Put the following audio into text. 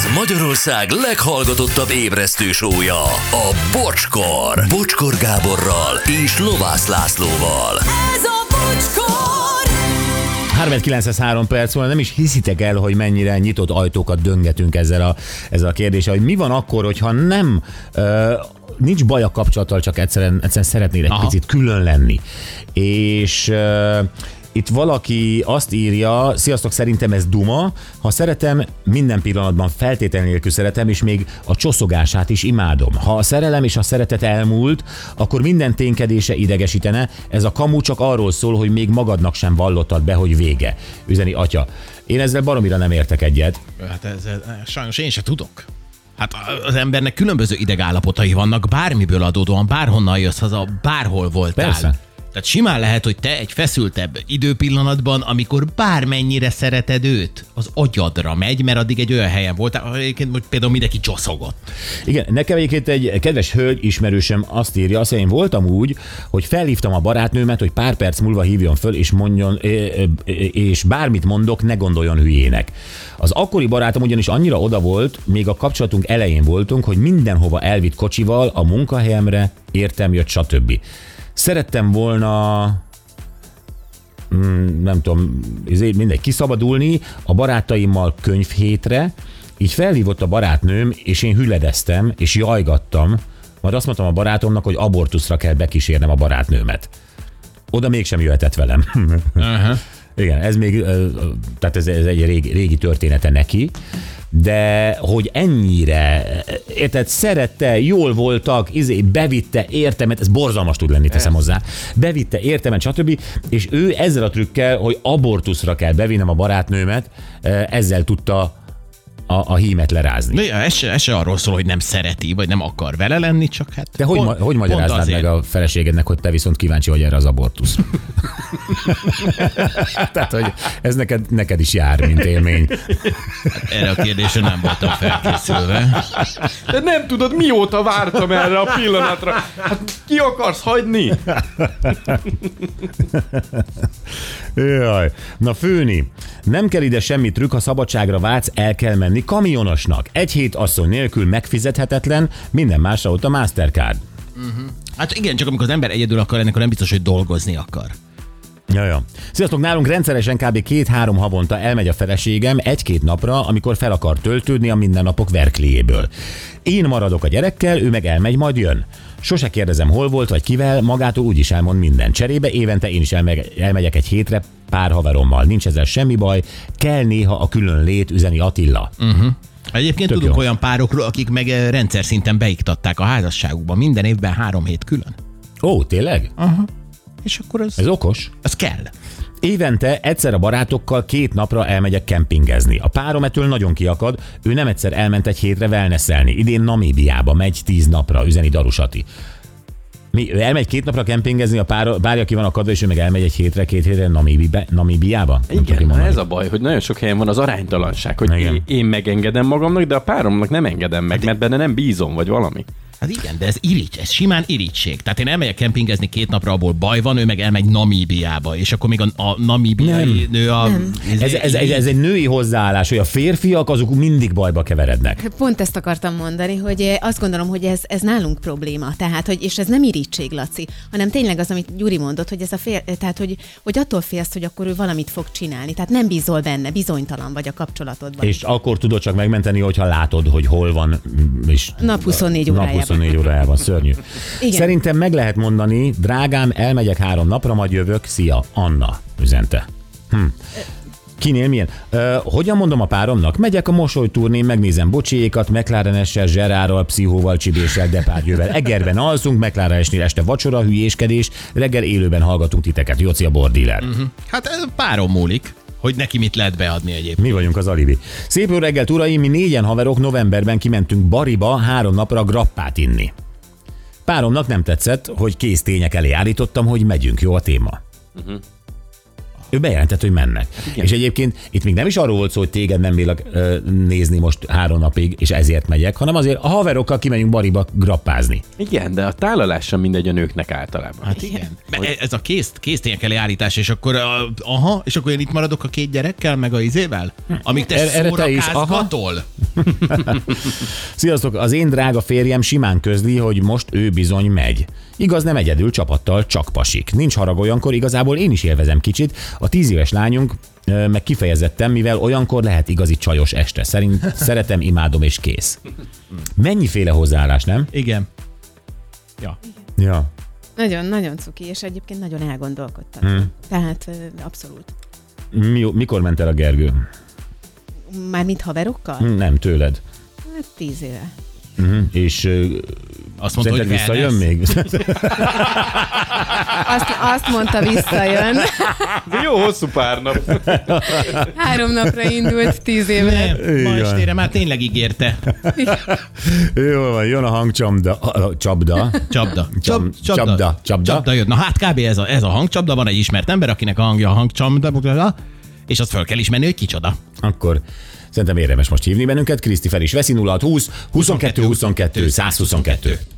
Ez Magyarország leghallgatottabb ébresztő show-ja, a Bocskor. Bocskor Gáborral és Lovász Lászlóval. Ez a Bocskor! 3:09 perc van, nem is hiszitek el, hogy mennyire nyitott ajtókat döngetünk ezzel a kérdéssel, hogy mi van akkor, hogyha nem... nincs baj a kapcsolattal, csak egyszerűen szeretnél egy picit külön lenni. És itt valaki azt írja, sziasztok, szerintem ez duma, ha szeretem, minden pillanatban feltétel nélkül szeretem, és még a csoszogását is imádom. Ha a szerelem és a szeretet elmúlt, akkor minden ténykedése idegesítene, ez a kamu csak arról szól, hogy még magadnak sem vallottad be, hogy vége. Üzeni atya. Én ezzel baromira nem értek egyet. Hát sajnos én se tudok. Hát az embernek különböző idegállapotai vannak, bármiből adódóan, bárhonnan jössz haza, bárhol voltál. Persze. Tehát simán lehet, hogy te egy feszültebb időpillanatban, amikor bármennyire szereted őt, az agyadra megy, mert addig egy olyan helyen voltál, egyébként például mindenki csoszogott. Igen, nekem egyébként egy kedves hölgy ismerősöm azt írja, azt én voltam úgy, hogy felhívtam a barátnőmet, hogy pár perc múlva hívjon föl, és mondjon, és bármit mondok, ne gondoljon hülyének. Az akkori barátom ugyanis annyira oda volt, még a kapcsolatunk elején voltunk, hogy mindenhova elvitt kocsival, a munkahelyemre, értem jött, stb. Szerettem volna, nem tudom, mindegy, kiszabadulni a barátaimmal könyvhétre, így felhívott a barátnőm, és én hüledeztem, és jajgattam, majd azt mondtam a barátomnak, hogy abortuszra kell bekísérnem a barátnőmet. Oda mégsem jöhetett velem. Uh-huh. Igen, ez még, tehát ez egy régi története neki, de hogy ennyire, érted, szerette, jól voltak, bevitte, értemet, ez borzalmas tud lenni, teszem hozzá, bevitte, értemet, stb. És ő ezzel a trükkel, hogy abortuszra kell bevinnem a barátnőmet, ezzel tudta a hímet lerázni. De ez se arról szól, hogy nem szereti, vagy nem akar vele lenni, csak hát... De hogy magyaráznád meg a feleségednek, hogy te viszont kíváncsi vagy erre az abortuszra? Tehát, hogy ez neked is jár, mint élmény. Hát erre a kérdésre nem voltam felkészülve. De nem tudod, mióta vártam erre a pillanatra. Hát ki akarsz hagyni? Jaj. Na főni, nem kell ide semmi trükk, ha szabadságra vágysz, el kell menni kamionosnak. Egy hét asszony nélkül megfizethetetlen, minden másra ott a Mastercard. Uh-huh. Hát igen, csak amikor az ember egyedül akar lenni, akkor nem biztos, hogy dolgozni akar. Jaja. Sziasztok, nálunk rendszeresen kb. 2-3 havonta elmegy a feleségem 1-2 napra, amikor fel akar töltődni a mindennapok verkliéből. Én maradok a gyerekkel, ő meg elmegy, majd jön. Sose kérdezem, hol volt, vagy kivel, magától úgyis elmond minden. Cserébe évente én is elmegyek egy hétre pár haverommal. Nincs ezzel semmi baj, kell néha a külön lét, üzeni Attila. Uh-huh. Egyébként Tök tudunk jó. olyan párokról, akik meg rendszer szinten beiktatták a házasságukba. Minden évben 3 hét külön. Ó, tényleg? Aha. És akkor Ez okos. ez kell. Évente egyszer a barátokkal 2 napra elmegyek kempingezni. A párom ettől nagyon kiakad, ő nem egyszer elment egy hétre wellnesselni. Idén Namíbiába megy 10 napra, üzeni Darusati. Ő elmegy 2 napra kempingezni, a párja ki van akadva, és ő meg elmegy egy hétre, 2 hétre Namíbiába? Igen, ez a baj, hogy nagyon sok helyen van az aránytalanság, hogy én megengedem magamnak, de a páromnak nem engedem meg, mert benne nem bízom, vagy valami. Hát igen, de ez irigy, ez simán irigység. Tehát én elmegyek kempingezni 2 napra, abból baj van, ő meg elmegy Namíbiába, és akkor még a namíbiai nő a... Ez egy női hozzáállás, hogy a férfiak azok mindig bajba keverednek. Pont ezt akartam mondani, hogy azt gondolom, hogy ez nálunk probléma. Tehát, és ez nem irítség, Laci, hanem tényleg az, amit Gyuri mondott, hogy tehát, hogy attól félsz, hogy akkor ő valamit fog csinálni. Tehát nem bízol benne, bizonytalan vagy a kapcsolatodban. És akkor tudod csak megmenteni, hogyha látod, hogy hol van. És nap 24 órájában. 24 órájában, szörnyű. Igen. Szerintem meg lehet mondani, drágám, elmegyek 3 napra, majd jövök, szia, Anna üzente. Kinél milyen? Hogyan mondom a páromnak? Megyek a mosolyturnén, megnézem Bocsiékat, McLaren-essel, Zserárral, Pszichóval, Csibéssel, Depárgyővel. Egerben alszunk, McLaren-esnél este vacsora, hülyéskedés, reggel élőben hallgatunk titeket. Jóci a bordíler. Uh-huh. Hát ez párom múlik, hogy neki mit lehet beadni egyébként. Mi vagyunk az alibi. Szép jó reggelt, uraim, mi 4-en haverok novemberben kimentünk Bariba 3 napra grappát inni. Páromnak nem tetszett, hogy kész tények elé állítottam, hogy megyünk, jó a téma. Uh-huh. Ő bejelentett, hogy mennek. És egyébként itt még nem is arról volt szó, hogy téged nem bírlak nézni most 3 napig, és ezért megyek, hanem azért a haverokkal kimegyünk Bariba grappázni. Igen, de a tálalás sem mindegy a nőknek általában. Hát igen. Ez a kész tények elé állítás, és akkor és akkor én itt maradok a 2 gyerekkel, meg a izével? Amíg te Erre te is, szórakázgatol. Sziasztok, az én drága férjem simán közli, hogy most ő bizony megy. Igaz, nem egyedül, csapattal, csak pasik. Nincs harag olyankor, igazából én is élvezem kicsit. A 10 éves lányunk meg kifejezettem, mivel olyankor lehet igazi csajos este. Szeretem, imádom és kész. Mennyiféle hozzáállás, nem? Igen. Ja. Nagyon cuki, és egyébként nagyon elgondolkodtam. Tehát abszolút. Mikor ment el a Gergő? Mármint haverokkal? Nem, tőled. Hát 10 éve. És azt mondta, hogy visszajön még? Azt mondta, visszajön. De jó hosszú pár nap. 3 napra indult, 10 éve. Nem, ma estére már tényleg ígérte. Jól van, jön a hangcsapda. Csapda jön. Na hát kb. ez a hangcsapda, van egy ismert ember, akinek a hangja a hangcsapda, és azt föl kell ismerni, hogy kicsoda. Akkor szerintem érdemes most hívni bennünket. Kriszti fel is veszi 0620 22 22 122.